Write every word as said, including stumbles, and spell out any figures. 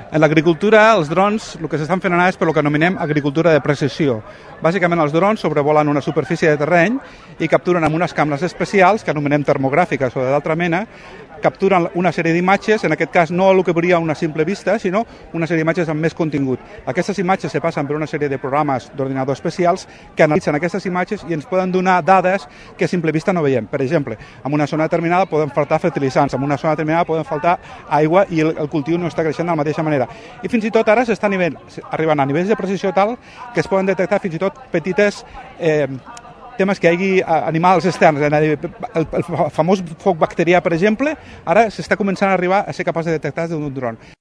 En l'agricultura, els drons, el que s'estan fent anar és per el que anomenem agricultura de precisió. Bàsicament, els drons sobrevolen una superfície de terreny i capturen amb unes càmeres especials, que anomenem termogràfiques o d'altra mena, capturen una sèrie d'imatges, en aquest cas no el que veuria una simple vista, sinó una sèrie d'imatges amb més contingut. Aquestes imatges se passen per una sèrie de programes d'ordinador especials que analitzen aquestes imatges i ens poden donar dades que a simple vista no veiem. Per exemple, en una zona determinada poden faltar fertilitzants, en una zona determinada poden faltar aigua i el, el cultiu no està creixent de la mateixa manera. I fins i tot ara s'està arribant a nivells de precisió tal que es poden detectar fins i tot petites eh, temes que hi hagi animals externs. El, el famós foc bacterià, per exemple, ara s'està començant a arribar a ser capaç de detectar d'un dron.